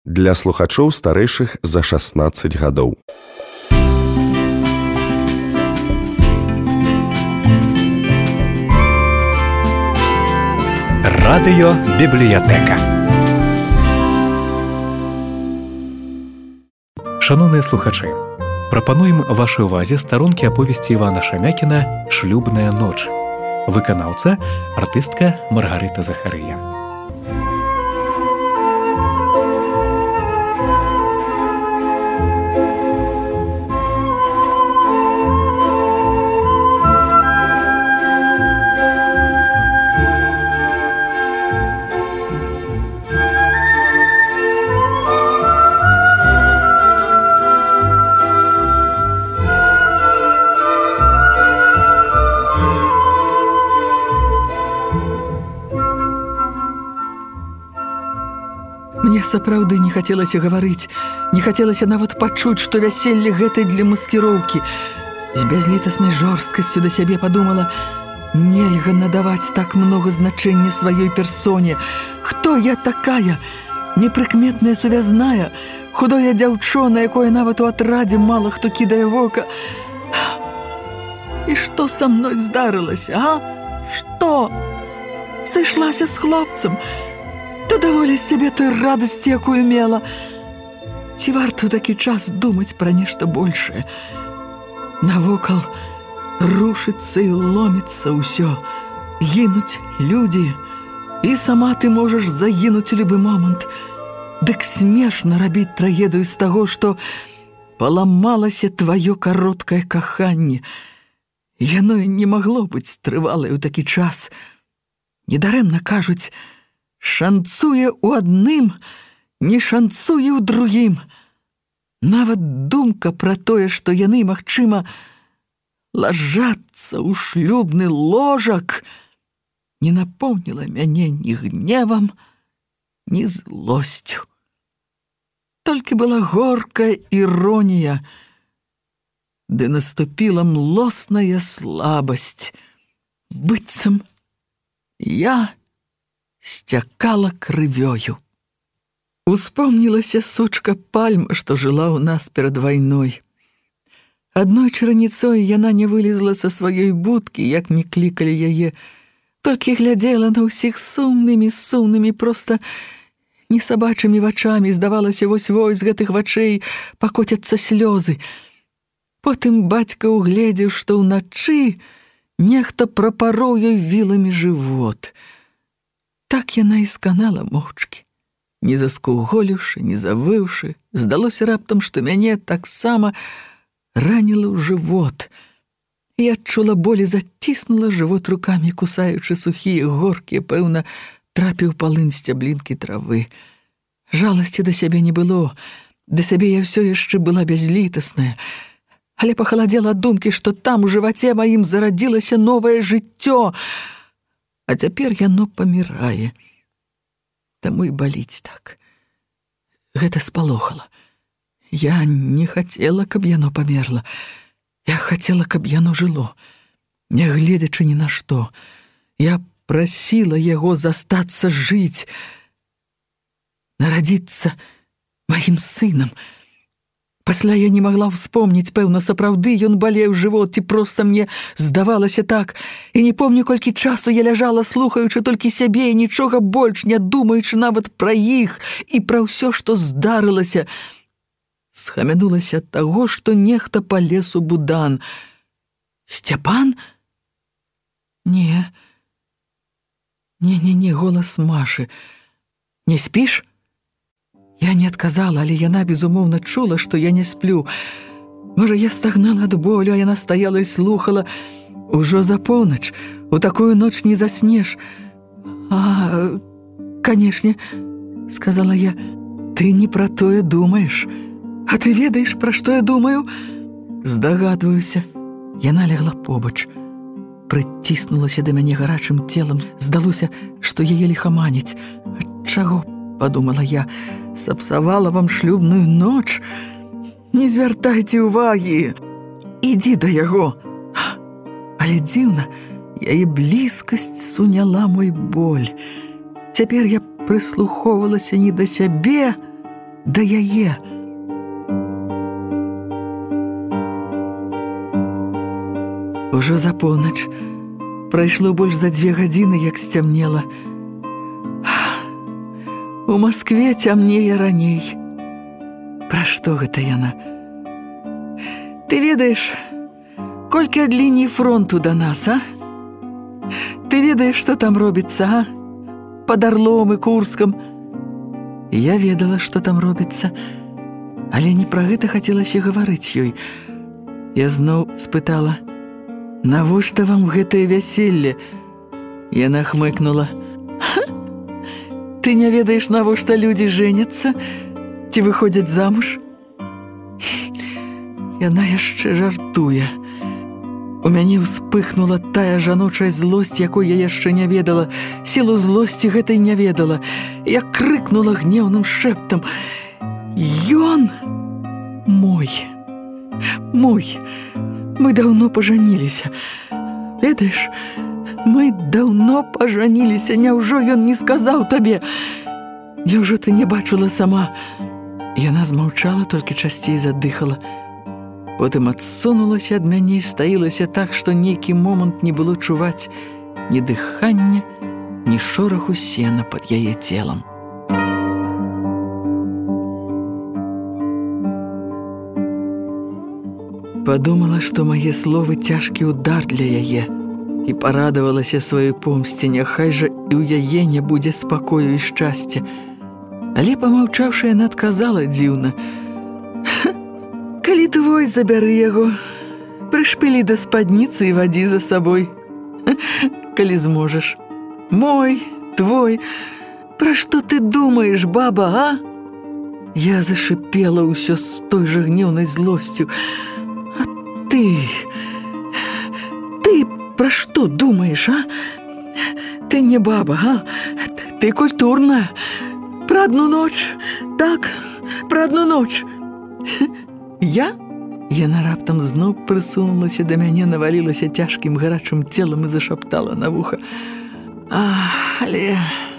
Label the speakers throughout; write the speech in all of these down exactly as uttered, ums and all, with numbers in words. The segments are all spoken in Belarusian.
Speaker 1: для слухачоў старэйшых за шаснаццаць гадоў.
Speaker 2: Радыёбібліятэка. Шаноўныя слухачы, прапануем вашай увазе старонкі аповесці Івана Шамякіна «Шлюбная ноч». Выканаўца – артыстка Маргарыта Захарыя.
Speaker 3: Мне сапраўды не хацелася гаварыць, не хацелася нават пачуць, што вяселле гэтай для маскіроўкі. З бязлітаснай жорсткасцю да сябе падумала, нельга надаваць так многа значэння сваёй персоне. Хто я такая? Непрыкметная сувязная, худое дзяўчо, на якое нават у атрадзе мала хто кідае вока. І што са мной здарылася, а? Што? Сышлася з хлопцам? То даволі сябе той радасці, якую мела. Ці варта ў такі час думаць пра нешта большае? Навокал рушыцца і ломіцца ўсё. Гінуць людзі. І сама ты можаш загінуць у любы момант. Дык смешна рабіць трагедыю з таго, што паламалася тваё кароткае каханне. Яно не магло быць трывалае ў такі час. Недарэмна кажуць, шанцуе ў адным, не шанцуе ў другім. Нават думка пра тое, што яны, магчыма, лажацца ў шлюбны ложак, не напоўніла мяне ні гневам, ні злосцю. Толькі была горкая іронія, ды наступіла млосная слабасць. Быццам я сцякала крывёю. Успомнілася сучка Пальма, што жыла ў нас перад вайной. Адной чараніцой яна не вылезла са сваёй будкі, як не клікалі яе, толькі глядзела на ўсіх сумнымі-сумнымі, проста несабачымі вачамі. Здавалася, вось-вось з гэтых вачэй пакоцяцца слёзы. Потым бацька угледзеў, што ўначы нехта прапароў ёй віламі жывот. Так яна і сканала моўчкі, не заскуголіўшы, не завыўшы. Здалося раптам, што мяне таксама раніла ў жывот. Я адчула боль і заціснула жывот рукамі, кусаючы сухія, горкія, пэўна, трапіў палын сцяблінкі травы. Жаласці да сябе не было, да сябе я ўсё яшчэ была бязлітасная. Але пахаладзела ад думкі, што там у жываце маім зарадзілася новае жыццё, а цяпер яно памірае. Таму і баліць так. Гэта спалохала. Я не хацела, каб яно памерла. Я хацела, каб яно жыло, нягледзячы ні на што. Я прасіла яго застацца жыць, нарадзіцца маім сынам. Пасля я не магла ўспомніць, пэўна, сапраўды ён балеў жывот, ці проста мне здавалася так. І не помню, колькі часу я ляжала, слухаючы толькі сябе, і нічога больш не думаючы нават пра іх і пра ўсё, што здарылася. Схамянулася ад таго, што нехта палез у будан. Сцяпан? Не. Не-не-не, голас Машы. Не спіш? Я не адказала, але яна, безумоўна, чула, што я не сплю. Можа, я стагнала ад болю, а яна стаяла і слухала. Ужо за поўнач, у такую ноч не заснеш. А, канешне, сказала я, ты не пра тое думаеш. А ты ведаеш, пра што я думаю? Здагадваюся. Яна легла побач, прыціснулася да мяне гарачым целам. Здалося, што яе ліхаманіць. Ад чаго, падумала я, сапсавала вам шлюбную ноч? Не звяртайце ўвагі. Ідзі да яго. Але дзіўна, яе блізкасць суняла мой боль. Цяпер я прыслухоўвалася не да сябе, да яе. Ужо за поўнач. Прайшло больш за дзве гадзіны, як сцямнела. У Маскве цямнее раней. Пра што гэта яна? Ты ведаеш, колькі ад лініі фронту да нас, а? Ты ведаеш, што там робіцца, а? Пад Арлом і Курскам. Я ведала, што там робіцца, але не пра гэта хацелася гаварыць ёй. Я зноў спытала: «Навошта вам гэтае вяселле?» Яна хмыкнула: «Ты не ведаеш, навошта людзі женяцца? Ці выходзяць замуж?» Яна яшчэ жартуе. У мяне ўспыхнула тая жаночая злосць, якой я яшчэ не ведала. Сілу злосці гэтай не ведала. Я крыкнула гневным шэптам: «Ён мой! Мой! Мы даўно пажаніліся. Ведаеш, мы даўно пажаніліся. Няўжо ён не сказаў табе? Няўжо ты не бачыла сама?» Яна змаўчала, толькі часцей задыхала. Потым адсунулася ад мяне і стаілася так, што нейкі момант не было чуваць ні дыхання, ні шораху сена пад яе целам. Падумала, што мае словы цяжкі ўдар для яе, і парадавалася сваёй помсце, няхай жа і ў яе не будзе спакою і шчасця. Але, памаўчаўшы, яна адказала дзіўна: «Калі твой, забяры яго, прышпілі да спадніцы і вадзі за сабой, калі зможаш. Мой, твой, пра што ты думаеш, баба, а?» Я зашипела ўсё з той жа гневнай злосцю: «А ты, ты пра што думаеш, а? Ты не баба, а? Ты культурная. Пра адну ноч, так, пра адну ноч». «Я?» Яна раптам зноў прысунулася да мяне, навалілася цяжкім гарачым целам і зашаптала на вуха: «Але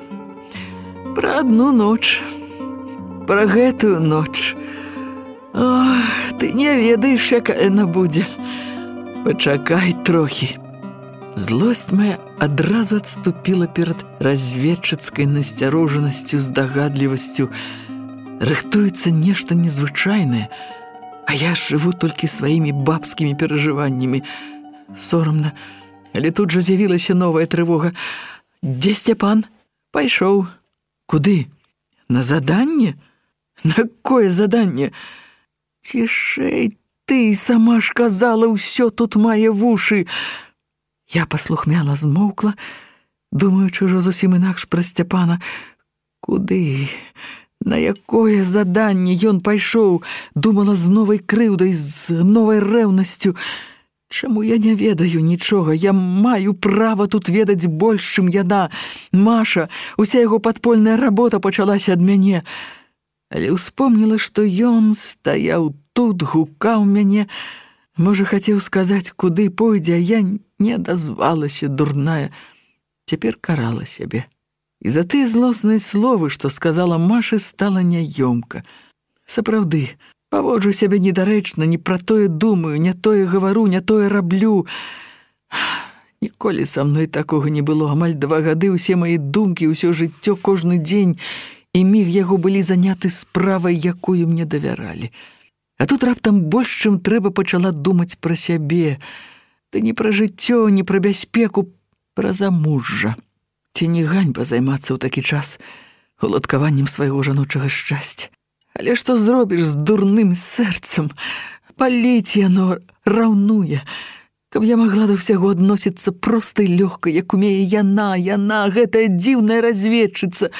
Speaker 3: пра адну ноч, пра гэтую ноч. О, ты не ведаеш, якая яна будзе. Пачакай трохі». Злосць моя адразу адступіла перад разведчыцкай насцярожанасцю, здагадлівасцю. Рыхтуецца нешта незвычайнае, а я жыву толькі сваімі бабскімі перажываннямі. Сорамна, але тут жа з'явілася новая трывога. «Дзе Сцяпан?» «Пайшоў». «Куды?» «На заданне?» «На кое заданне?» «Цішэй ты, сама ж казала, ўсё тут мае вушы». Я паслухмяна змоўкла, думаючы ўжо зусім інакш пра Сцяпана. Куды? На якое заданне ён пайшоў? Думала з новай крыўдай, з новай рэўнасцю. Чаму я не ведаю нічога? Я маю права тут ведаць больш, чым яна. Маша, уся яго падпольная работа пачалася ад мяне. Але ўспомніла, што ён стаяў тут, гукаў мяне. Можа, хацеў сказаць, куды пойдзе, а я не дазвалася, дурная. Цяпер карала сябе. І за тыя злосныя словы, што сказала Маша, стала няёмка. Сапраўды, паводжу сябе недарэчна, не пра тое думаю, не тое гавару, не тое раблю. Ніколі са мной такога не было. Амаль два гады ўсе мае думкі, ўсё жыццё, кожны дзень і міг яго былі заняты справай, якую мне давяралі. А тут раптам больш, чым трэба, пачала думаць пра сябе. Ды не пра жыццё, не пра бяспеку, пра замужжа. Ці не ганьба займацца ў такі час уладкаваннем свайго жаночага шчасця? Але што зробіш з дурным сэрцам? Паліць яно раўнуе. Каб я магла да ўсяго адносіцца проста і лёгка, як умее яна, яна, гэтая дзіўная разведчыца.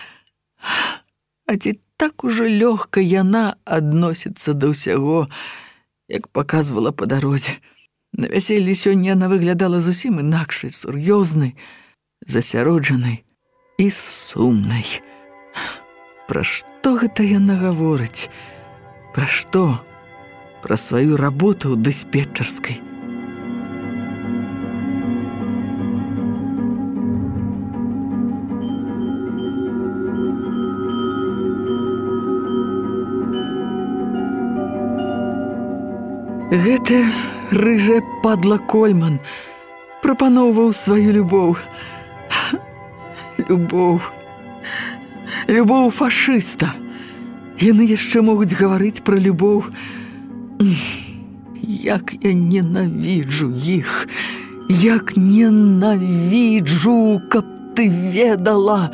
Speaker 3: А ці так ужо лёгка яна адносіцца да ўсяго, як паказвала па дарозе. На вяселлі сёння яна выглядала зусім інакшай, сур'ёзнай, засяроджанай і сумнай. Пра што гэта яна гаворыць? Пра што? Пра сваю работу ў дыспетчарскай. Гэта рыжая падла Кольман прапаноўваў сваю любоў. Любоў. Любоў фашыста. Яны яшчэ могуць гаварыць пра любоў. Як я ненавіджу іх. Як ненавіджу, каб ты ведала.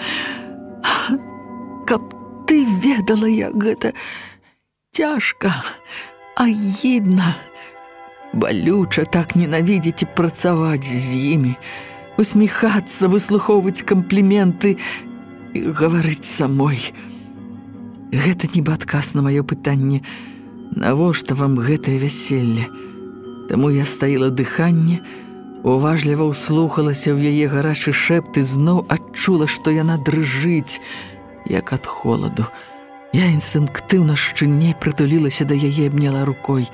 Speaker 3: Каб ты ведала, як гэта цяжка, агідна. Балюча так ненавідзець і працаваць з імі, усміхацца, выслухоўваць кампліменты і гаварыць самой. Гэта нібы адказ на маё пытанне, навошта вам гэтае вяселле? Таму я стаіла дыханне, уважліва ўслухалася ў яе гарачы шэпт і зноў адчула, што яна дрыжыць, як ад холаду. Я інстынктыўна шчыльней прытулілася да яе, абняла рукой.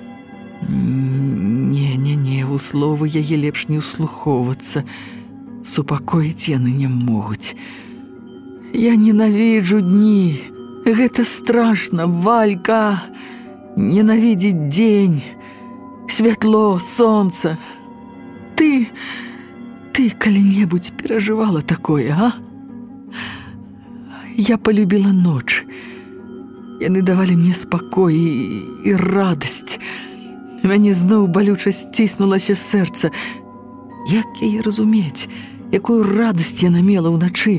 Speaker 3: Не-не-не, у словы яе лепш не ўслухоўвацца. Супакоіць яны не могуць. Я ненавіджу дні. Гэта страшна, Валька. Ненавідзець дзень, святло, сонца. Ты, ты калі-небудзь перажывала такое, а? Я полюбіла ноч. Яны давалі мне спакой і, і радасць. У мяне зноў балюча сціснулася сэрца. Як яе разумець, якую радасць яна мела ўначы?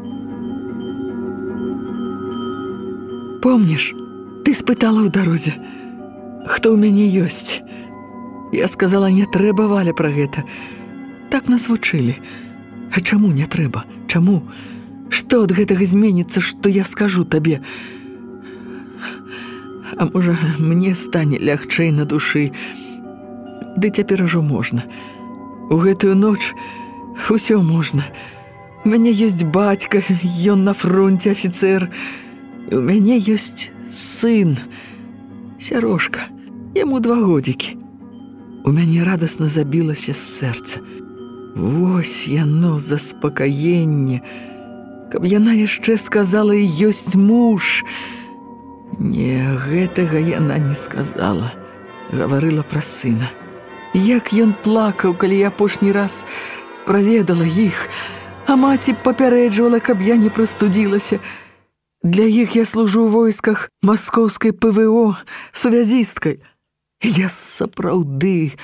Speaker 3: Помніш, ты спытала ў дарозе, хто ў мяне ёсць? Я сказала, не трэба, Валя, пра гэта. Так нас вучылі. А чаму не трэба? Чаму? Што ад гэтага зменіцца, што я скажу табе? А можа, мне стане лягчэй на душы. Ды цяпер ужо можна. У гэтую ноч усё можна. У мяне ёсць бацька, ён на фронте афіцэр. І ў мяне ёсць сын, Сярошка, яму два годзікі. У мяне радасна забілася сэрца. Вось яно, заспакаенне. Каб яна яшчэ сказала, і ёсць муж. Не, гэтага яна не сказала. Гаварыла пра сына. Як ён плакаў, калі я апошні раз праведала іх, а маці папярэджвала, каб я не прастудзілася. Для іх я служу ў войсках маскоўскай ПВО, сувязісткай. Я сапраўды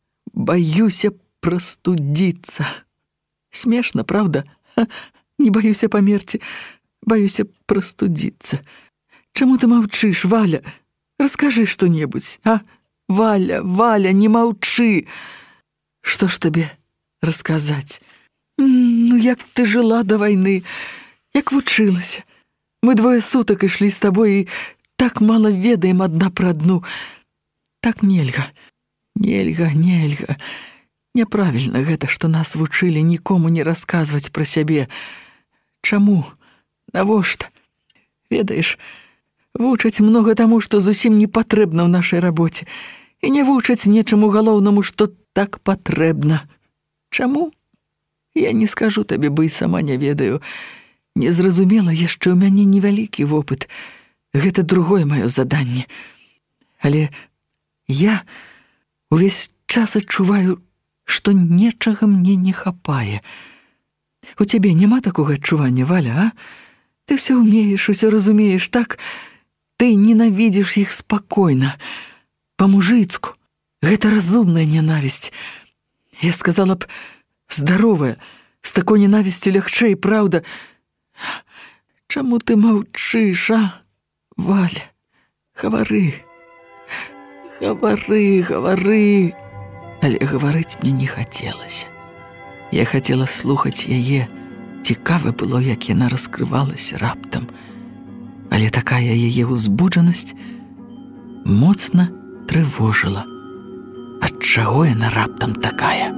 Speaker 3: баюся прастудзіцца. Смешна, правда? Не баюся памерці, баюся прастудзіцца. Чаму ты маўчыш, Валя? Раскажы што-небудзь, а? Валя, Валя, не маўчы. Што ж табе расказаць? Ну, як ты жыла да вайны, як вучылася. Мы двое сутак ішлі з табой і так мала ведаем адна пра адну. Так нельга, нельга, нельга. Няправільна гэта, што нас вучылі нікому не расказваць пра сябе. Чаму? Навошта? Ведаеш, вучаць многа таму, што зусім не патрэбна ў нашай рабоце. І не вучаць нечаму галоўнаму, што так патрэбна. Чаму? Я не скажу табе, бо і сама не ведаю. Незразумела, яшчэ ў мяне невялікі вопыт. Гэта другое маё заданне. Але я увесь час адчуваю, што нечага мне не хапае. У цябе няма такога адчування, Валя, а? Ты все умееш, усё разумееш, так? Ты ненавідзіш іх спакойна, па-мужыцку. Гэта разумная ненавісць. Я сказала б, здаровая, з такой ненавісцю лягчэй, праўда. Чаму ты маўчыш, а? Валя, гавары, гавары, гавары. Але гаварыць мне не хацелася. Я хацела слухаць яе. Цікава было, як яна раскрывалася раптам. Але такая яе ўзбуджанасць моцна трывожыла. Ад чаго яна раптам такая?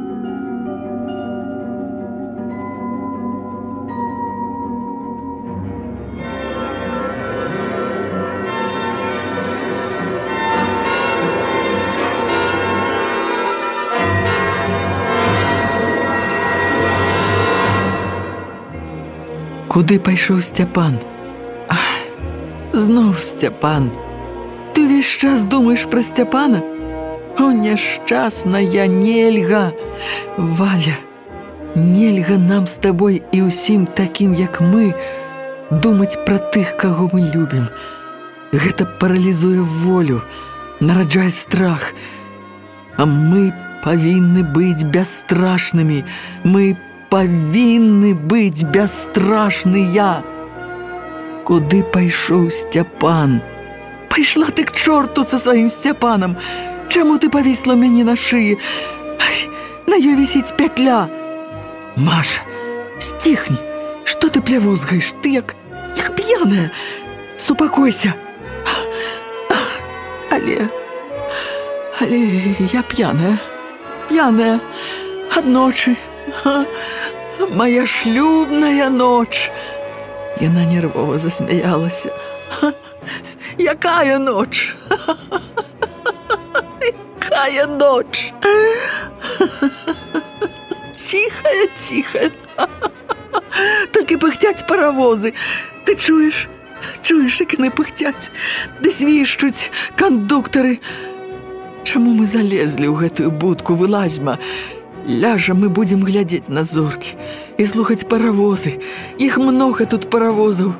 Speaker 3: Куды пайшоў Сцяпан? Ах, зноў Сцяпан. Ты ўвесь час думаеш пра Сцяпана? О, няшчасная, нельга! Валя, нельга нам з табой і ўсім такім, як мы, думаць пра тых, каго мы любім. Гэта паралізуе волю, нараджае страх. А мы павінны быць бясстрашнымі. Мы павінны быць бясстрашныя. Куды пайшоў Сцяпан? Пайшла ты к чорту са сваім Сцяпанам. Чаму ты павісла мяне на шыі? Ай, на ёй вісіць пятля. Маша, сціхні. Што ты плявузгаеш? Ты як, як п'яная. Супакойся. Але... Але я п'яная. П'яная. Ад ночы. Моя шлюбная ноч. Яна нервова засмяялася. Якая ноч? Якая ноч? Тихая, тихая. Толькі пыхтяць паравозы. Ты чуеш? Чуеш, як яны пыхтяць? Ды свішчуць кандуктары. Чаму мы залезлі ў гэтую будку? Вылазьма. Ляжа, мы будзем глядзець на зоркі і слухаць паравозы. Іх многа тут паравозаў.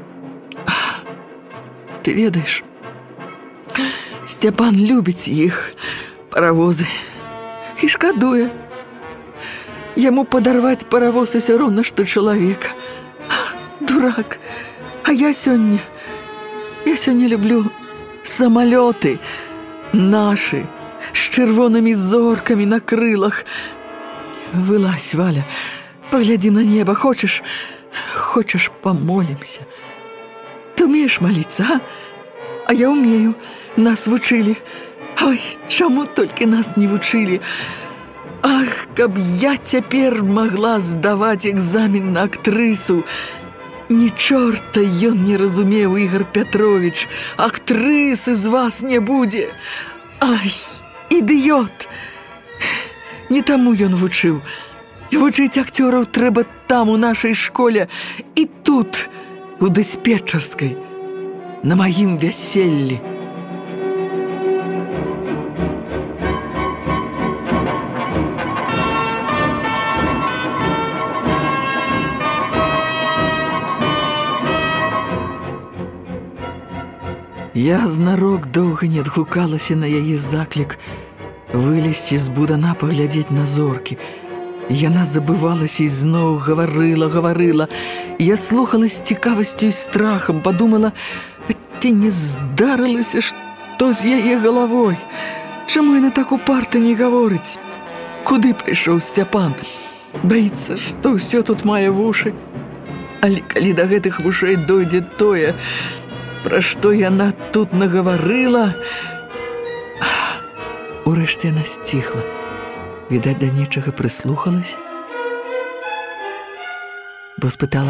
Speaker 3: Ты ведаеш, Сцяпан любіць іх, паравозы, і шкадуе. Яму падарваць паравоз усё роўна, што чалавека. Дурак. А я сёння, я сёння люблю самалёты нашы, з чырвонымі зоркамі на крылах. Вылазь, Валя, паглядзім на неба. Хочаш, хочаш, памолімся. Ты умееш маліцца, а? А я умею. Нас вучылі. Ой, чаму толькі нас не вучылі? Ах, каб я цяпер магла здаваць экзамен на актрысу. Ні чорта ён не разумеў, Ігор Пятрович. Актрысы з вас не будзе. Ай, ідыёт. Не таму ён вучыў. Вучыць акцёраў трэба там, у нашай школе, і тут, у дыспетчарскай, на маім вяселлі. Я знарок доўга не адгукалася на яе заклік вылезці з будана, паглядзець на зоркі. Яна забывалася і зноў гаварыла, гаварыла. Я слухала з цікавасцю і страхам, падумала, ці не здарылася што з яе галавой. Чаму яна так упарта не гаворыць? Куды пайшоў Сцяпан? Баіцца, што ўсё тут мае вушы. Але калі да гэтых вушэй дойдзе тое, пра што яна тут нагаварыла... Урэшце яна сціхла. Відаць, да нечага прыслухалася. Бо спытала: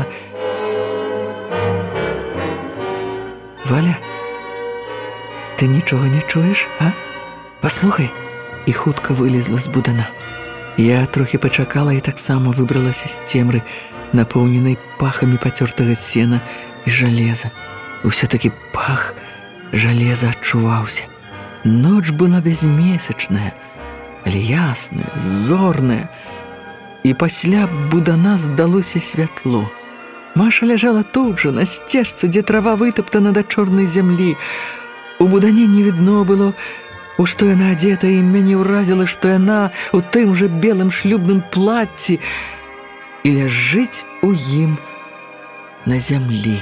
Speaker 3: «Валя, ты нічога не чуеш, а? Паслухай». І хутка вылезла з будана. Я трохі пачакала і таксама выбралася з цемры, напоўненай пахамі пацёртага сена і жалеза. Усё-такі пах жалеза адчуваўся. Ноч была бязмесячная, але ясная, зорная. І пасля будана здалося святло. Маша ляжала тут жа, на сцежцы, дзе трава вытаптана да чорнай зямлі. У будане не відно было, у што яна адзета, і мяне ўразіла, што яна у тым жа белым шлюбным плацці і ляжыць у ім на зямлі.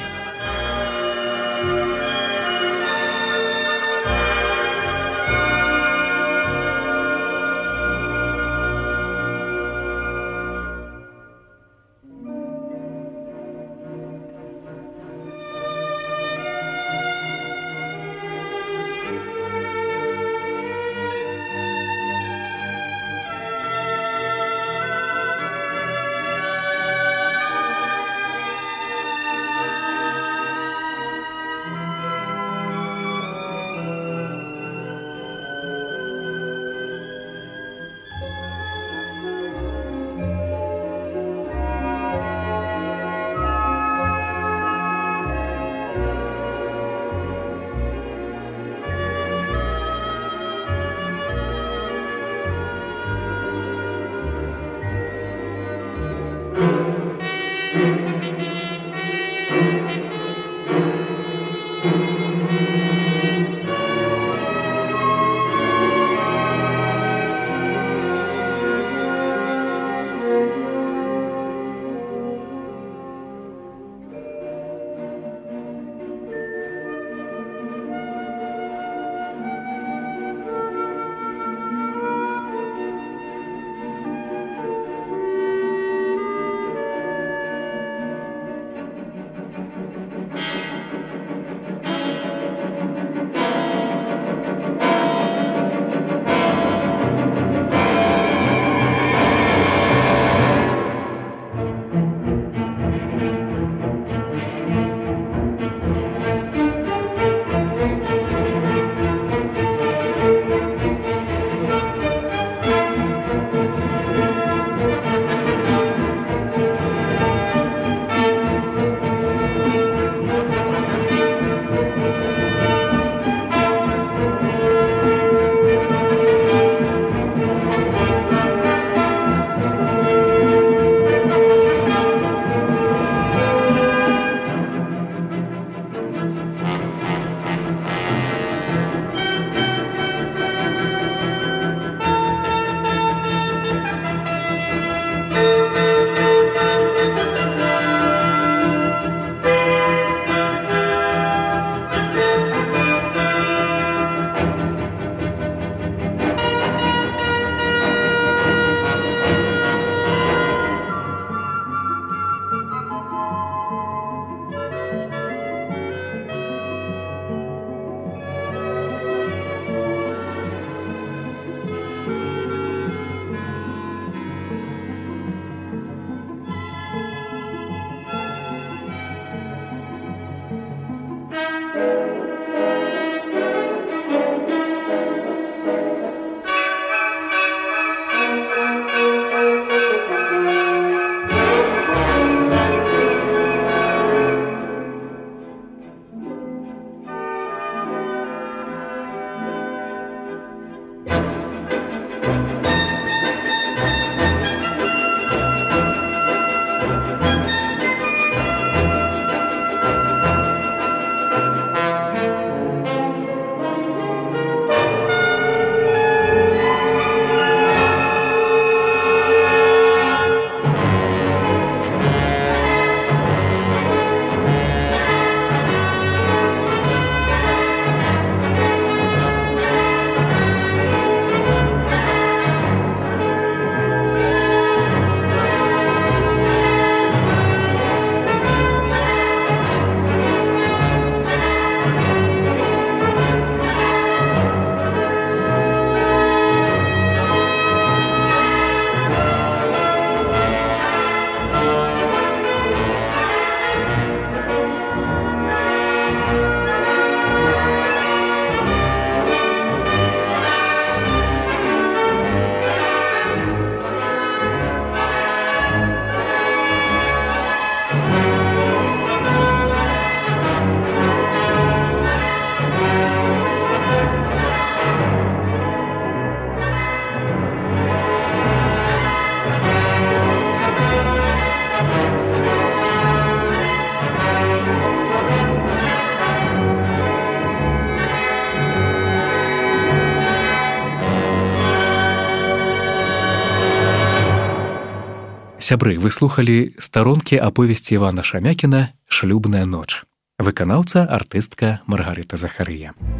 Speaker 2: Сябры, вы слухалі старонкі аповесці Івана Шамякіна «Шлюбная ноч». Выканаўца артыстка Маргарыта Захарыя.